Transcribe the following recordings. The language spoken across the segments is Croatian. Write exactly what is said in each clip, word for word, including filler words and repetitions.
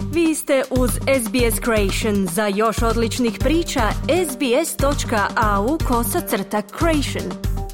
Vi ste uz S B S Creation. Za još odličnih priča, sbs.au kosacrta creation.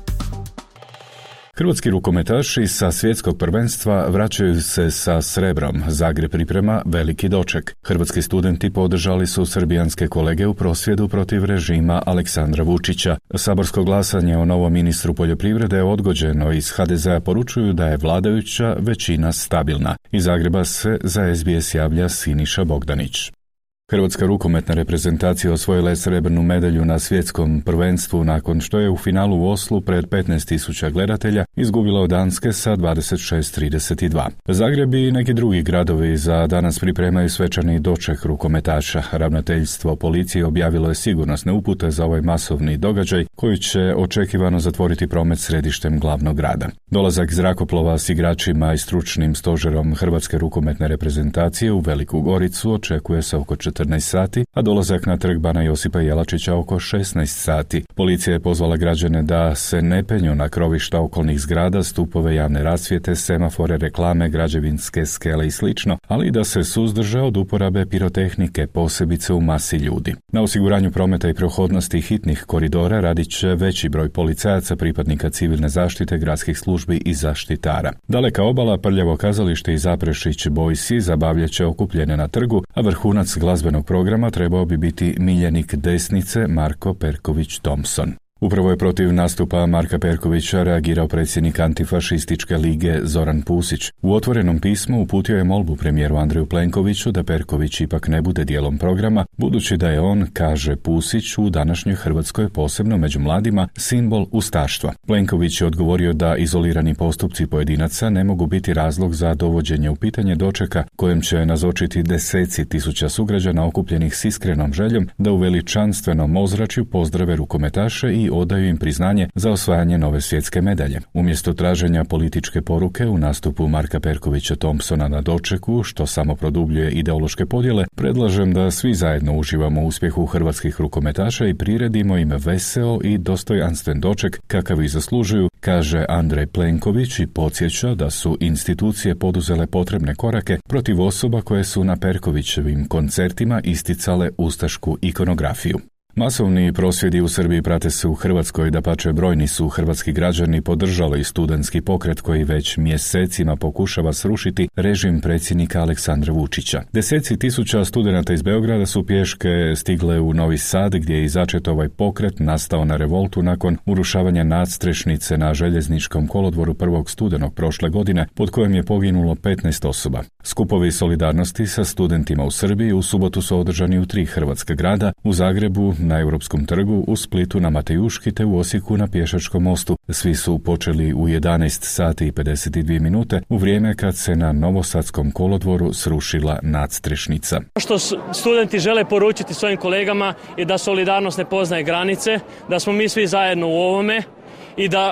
Hrvatski rukometaši sa svjetskog prvenstva vraćaju se sa srebrom. Zagreb priprema veliki doček. Hrvatski studenti podržali su srbijanske kolege u prosvjedu protiv režima Aleksandra Vučića. Saborsko glasanje o novom ministru poljoprivrede je odgođeno. Iz ha de zea poručuju da je vladajuća većina stabilna. Iz Zagreba se za S B S javlja Siniša Bogdanić. Hrvatska rukometna reprezentacija osvojila je srebrnu medalju na svjetskom prvenstvu nakon što je u finalu u Oslu pred petnaest tisuća gledatelja izgubila od Danske sa dvadeset šest trideset dva. Zagreb i neki drugi gradovi za danas pripremaju svečani doček rukometaša. Ravnateljstvo policije objavilo je sigurnosne upute za ovaj masovni događaj koji će očekivano zatvoriti promet središtem glavnog grada. Dolazak zrakoplova s igračima i stručnim stožerom Hrvatske rukometne reprezentacije u Veliku Goricu očekuje se oko četrnaest sati, a dolazak na trg Bana Josipa Jelačića oko šesnaest sati. Policija je pozvala građane da se ne penju na krovišta okolnih zgrada, stupove javne rasvjete, semafore, reklame, građevinske skele i slično, ali i da se suzdrže od uporabe pirotehnike, posebice u masi ljudi. Na osiguranju prometa i prohodnosti hitnih koridora radit će veći broj policajaca, pripadnika civilne zaštite, gradskih službi i zaštitara. Daleka obala, Prljavo kazalište i Zaprešić Boysi zabavljat će okupljene na trgu, a vrhunac glazbenog programa trebao bi biti miljenik desnice Marko Perković Thompson. Upravo je protiv nastupa Marka Perkovića reagirao predsjednik Antifašističke lige Zoran Pusić. U otvorenom pismu uputio je molbu premijeru Andreju Plenkoviću da Perković ipak ne bude dijelom programa, budući da je on, kaže Pusić, u današnjoj Hrvatskoj, posebno među mladima, simbol ustaštva. Plenković je odgovorio da izolirani postupci pojedinaca ne mogu biti razlog za dovođenje u pitanje dočeka kojem će nazočiti deseci tisuća sugrađana okupljenih s iskrenom željom da u veličanstvenom ozračju pozdrave rukometaše i odaju im priznanje za osvajanje nove svjetske medalje. Umjesto traženja političke poruke u nastupu Marka Perkovića Thompsona na dočeku, što samo produbljuje ideološke podjele, predlažem da svi zajedno uživamo u uspjehu hrvatskih rukometaša i priredimo im veseo i dostojanstven doček kakav i zaslužuju, kaže Andrej Plenković i podsjeća da su institucije poduzele potrebne korake protiv osoba koje su na Perkovićevim koncertima isticale ustašku ikonografiju. Masovni prosvjedi u Srbiji prate se u Hrvatskoj, dapače brojni su hrvatski građani podržali studentski pokret koji već mjesecima pokušava srušiti režim predsjednika Aleksandra Vučića. Deseci tisuća studenata iz Beograda su pješke stigle u Novi Sad gdje je začet ovaj pokret nastao na revoltu nakon urušavanja nadstrešnice na željezničkom kolodvoru prvog studenog prošle godine pod kojim je poginulo petnaest osoba. Skupovi solidarnosti sa studentima u Srbiji u subotu su održani u tri hrvatska grada, u Zagrebu, na Europskom trgu, u Splitu na Matejuški te u Osijeku na Pješačkom mostu. Svi su počeli u jedanaest sati i pedeset dvije minute u vrijeme kad se na Novosadskom kolodvoru srušila nadstrešnica. Što studenti žele poručiti svojim kolegama je da solidarnost ne poznaje granice, da smo mi svi zajedno u ovome i da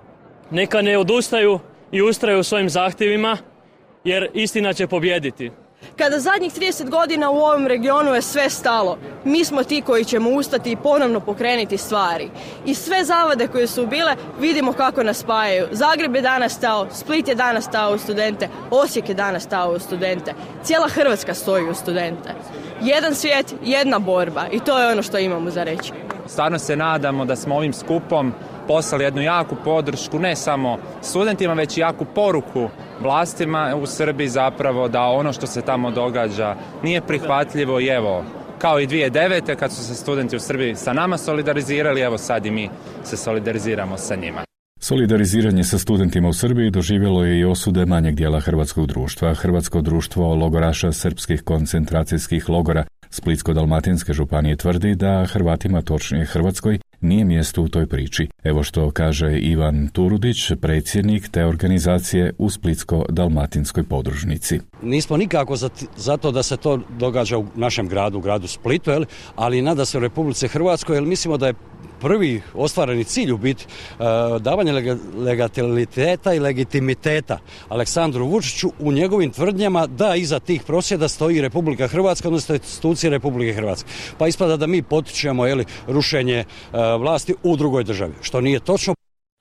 neka ne odustaju i ustraju u svojim zahtjevima jer istina će pobijediti. Kada zadnjih trideset godina u ovom regionu je sve stalo, mi smo ti koji ćemo ustati i ponovno pokrenuti stvari. I sve zavade koje su bile, vidimo kako nas spajaju. Zagreb je danas stao, Split je danas stao u studente, Osijek je danas stao u studente. Cijela Hrvatska stoji u studente. Jedan svijet, jedna borba i to je ono što imamo za reći. Stvarno se nadamo da smo ovim skupom poslali jednu jaku podršku ne samo studentima, već i jaku poruku vlastima u Srbiji zapravo da ono što se tamo događa nije prihvatljivo i evo, kao i dvije tisuće devete kad su se studenti u Srbiji sa nama solidarizirali, evo sad i mi se solidariziramo sa njima. Solidariziranje sa studentima u Srbiji doživjelo je i osude manjeg dijela hrvatskog društva. Hrvatsko društvo logoraša srpskih koncentracijskih logora Splitsko-dalmatinske županije tvrdi da Hrvatima, točnije Hrvatskoj, nije mjesto u toj priči. Evo što kaže Ivan Turudić, predsjednik te organizacije u Splitsko-dalmatinskoj podružnici. Nismo nikako za, za to da se to događa u našem gradu, u gradu Splitu, jel? Ali nada se u Republici Hrvatskoj, jer mislimo da je prvi ostvareni cilj u biti uh, davanje lega, legaliteta i legitimiteta Aleksandru Vučiću u njegovim tvrdnjama da iza tih prosvjeda stoji Republika Hrvatska, odnosno institucije Republike Hrvatske. Pa ispada da mi potičemo jeli, rušenje uh, vlasti u drugoj državi, što nije točno.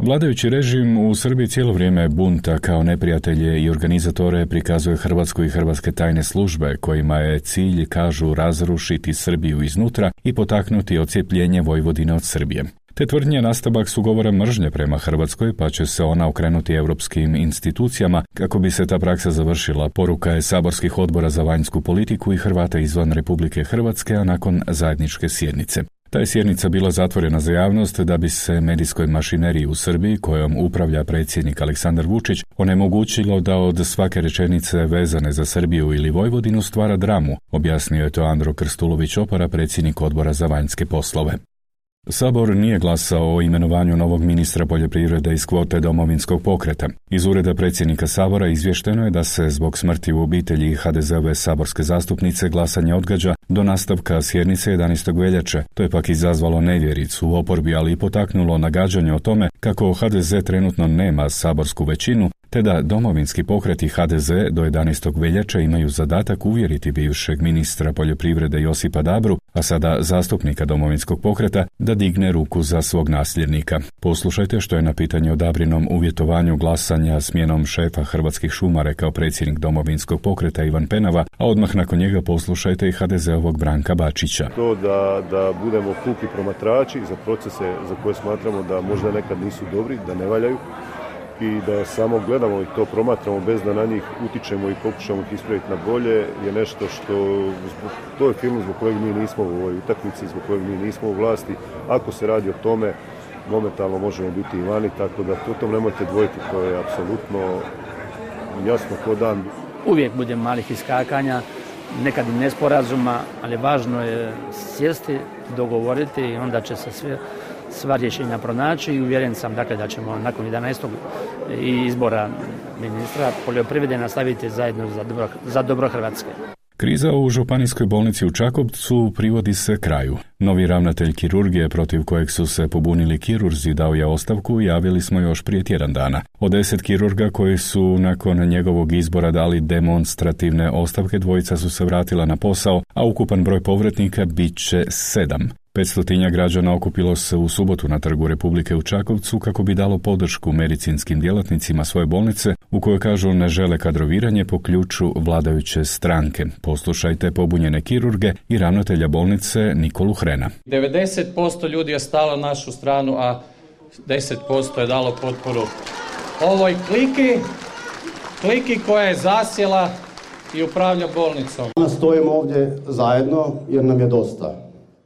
Vladajući režim u Srbiji cijelo vrijeme bunta kao neprijatelje i organizatore prikazuje Hrvatsku i hrvatske tajne službe, kojima je cilj, kažu, razrušiti Srbiju iznutra i potaknuti odcijepljenje Vojvodine od Srbije. Te tvrdnje nastavak su govora mržnje prema Hrvatskoj, pa će se ona okrenuti europskim institucijama kako bi se ta praksa završila. Poruka je saborskih odbora za vanjsku politiku i Hrvata izvan Republike Hrvatske, a nakon zajedničke sjednice. Ta je sjednica bila zatvorena za javnost da bi se medijskoj mašineriji u Srbiji, kojom upravlja predsjednik Aleksandar Vučić, onemogućilo da od svake rečenice vezane za Srbiju ili Vojvodinu stvara dramu, objasnio je to Andro Krstulović-Opara, predsjednik odbora za vanjske poslove. Sabor nije glasao o imenovanju novog ministra poljoprivrede iz kvote Domovinskog pokreta. Iz ureda predsjednika Sabora izvješteno je da se zbog smrti u obitelji ha de zeove saborske zastupnice glasanje odgađa do nastavka sjednice jedanaestog veljače. To je pak izazvalo nevjericu u oporbi, ali i potaknulo nagađanje o tome kako ha de ze trenutno nema saborsku većinu, te da Domovinski pokret i ha de ze do jedanaestog veljače imaju zadatak uvjeriti bivšeg ministra poljoprivrede Josipa Dabru, a sada zastupnika Domovinskog pokreta, da digne ruku za svog nasljednika. Poslušajte što je na pitanje o Dabrinom uvjetovanju glasanja smjenom šefa Hrvatskih šuma rekao predsjednik Domovinskog pokreta Ivan Penava, a odmah nakon njega poslušajte i ha de zeovog Branka Bačića. To da, da budemo puki promatrači za procese za koje smatramo da možda nekad nisu dobri, da ne valjaju, i da samo gledamo i to promatramo bez da na njih utičemo i pokušamo ih ispraviti na bolje je nešto što, to je film zbog kojeg mi nismo u ovoj utakmici, zbog kojeg mi nismo u vlasti. Ako se radi o tome, momentalno možemo biti i vani, tako da to tom nemojte dvojiti, to je apsolutno jasno ko dan. Uvijek bude malih iskakanja, nekad i nesporazuma, ali važno je sjesti, dogovoriti i onda će se sve sva rješenja pronaći i uvjeren sam dakle da ćemo nakon jedanaestog izbora ministra poljoprivrede nastaviti zajedno za dobro, za dobro Hrvatske. Kriza u županijskoj bolnici u Čakovcu privodi se kraju. Novi ravnatelj kirurgije protiv kojeg su se pobunili kirurzi dao je ostavku, javili smo još prije tjedan dana. Od deset kirurga koji su nakon njegovog izbora dali demonstrativne ostavke, dvojica su se vratila na posao, a ukupan broj povratnika bit će sedam. Petstotinja građana okupilo se u subotu na Trgu Republike u Čakovcu kako bi dalo podršku medicinskim djelatnicima svoje bolnice, u kojoj kažu ne žele kadroviranje po ključu vladajuće stranke. Poslušajte pobunjene kirurge i ravnatelja bolnice Nikolu Hrena. devedeset posto ljudi je stalo na našu stranu, a deset posto je dalo potporu ovoj kliki, kliki koja je zasjela i upravlja bolnicom. Danas stojimo ovdje zajedno jer nam je dosta.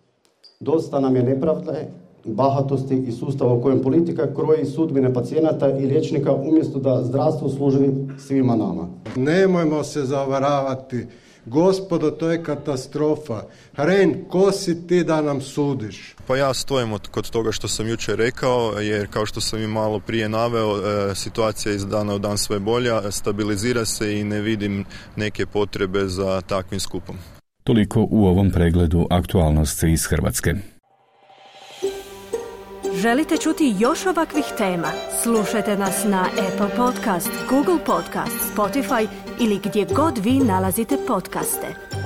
Dosta nam je nepravde, bahatosti i sustava u kojem politika kroji sudbine pacijenata i liječnika umjesto da zdravstvo služi svima nama. Nemojmo se zavaravati. Gospodo, to je katastrofa. Hren, ko si ti da nam sudiš? Pa ja stojim kod toga što sam jučer rekao, jer kao što sam i malo prije naveo, situacija je iz dana u dan sve bolja, stabilizira se i ne vidim neke potrebe za takvim skupom. Toliko u ovom pregledu aktualnosti iz Hrvatske. Želite čuti još ovakvih tema? Slušajte nas na Apple Podcast, Google Podcast, Spotify ili gdje god vi nalazite podcaste.